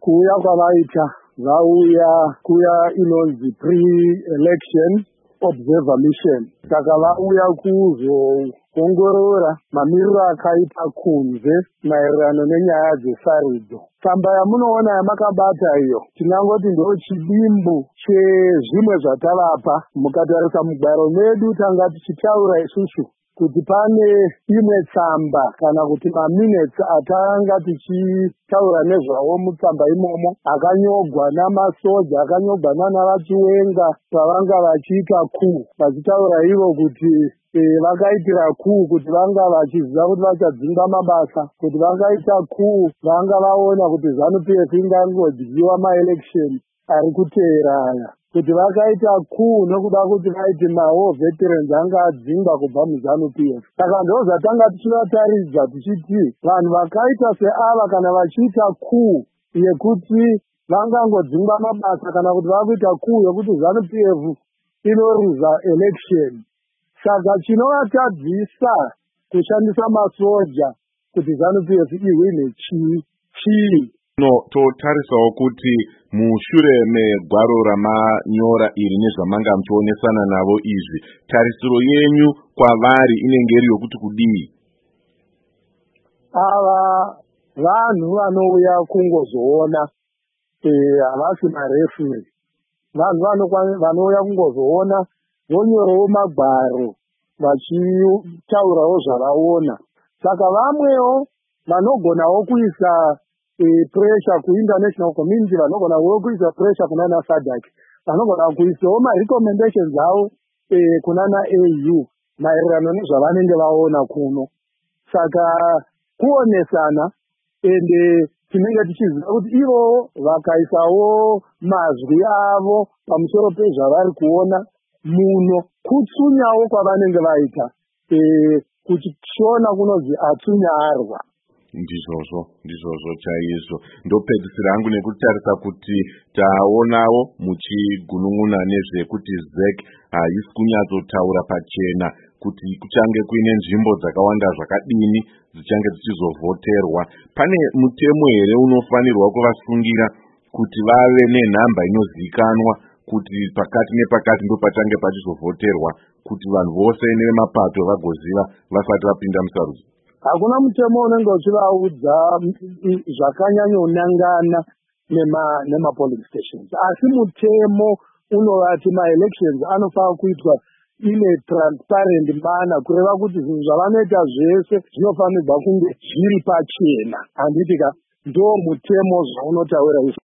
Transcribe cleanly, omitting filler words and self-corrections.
kuuya kwavaita kuya inonzi pre-election observer mission. Saka vauya kuzoongorora mamiriro akaita kunze maererano nenyaya dzesarudzo. Tsamba yamunoona yamakabata iyo tinangoti ndo chidimbu chezvimwe zvatavapa. Mukatarisa mugwaro medu tanga tichitaura isusu kuti pane imwe tsamba kana kuti maminutes atanga tichitaura nezvawo mutsamba imomo akanyogwa namasoja, akanyogwa nanavachiwenga pavanga vachiita kuu, vachitaura ivo kuti vakaitira kuu kuti vanga vachiziva kuti vachadzinga mabasa, kuti vangaita kuu vanga vaona kuti ZANU-PF ingangodyiwa maelection ari kuteera aya, kuti vakaita kuu nokuda kuti vaiti mawo veterans anga adzingwa kubva muZANU-PF. Saka ndozvatanga tichivataridza tichiti vanhu vakaita seava kana vachiita kuu yekuti vangangodzingwa mabasa kana kuti vakuita kuu yokuti ZANU-PF inoruza election. Saka chinovatadzisa kushandisa masoja kuti ZANU-PF ihwine chii. Totarisawo kuti mushure megwaro ramanyora iri nezvamanga muchionesana navo izvi, tarisiro yenyu kwavari inenge iri yokuti kudii? Ava vanhu vanouya kungozoona, havasi marefuri. Vanhu vanouya kungozoona vonyorawo magwaro vachitaurawo zvavaona. Saka vamwewo vanogonawo kuisa pressure ku-international community, vanogonawo kuisa pressure kunana SADC, vanogona kuisawo ma-recommendations avo kunana AU maererano nezvavanenge vaona kuno. Saka kuonesana ende tinenge tichiziva kuti ivo vakaisawo mazwi avo pamusoro pezvavari kuona muno, kutsunyawo kwavanenge vaita kuchiona kunonzi atsunyarwa. Ndizvozvo chaizvo. Ndopedzisira hangu nekutarisa kuti taonawo muchigunun'una nezvekuti ZEC haisi kunyatsotaura pachena kuti kuchange kuine nzvimbo dzakawanda zvakadini dzichange dzichizovhoterwa. Pane mutemo here unofanirwa kuvasungira kuti vave nenhamba inozivikanwa kuti pakati nepakati ndo pachange pachizovhoterwa, kuti vanhu vose nevemapato vagoziva vasati vapinda musarudzo? Hakuna mutemo unenge uchivaudza zvakanyanyonangana nema-polling stations. Asi mutemo unovati ma-elections anofanira kuitwa ine transparent manner, kureva kuti zvinhu zvavanoita zvese zvinofanirwa kunge zviri pachena. Handitika ndo mutemo zvaunotaura izvo.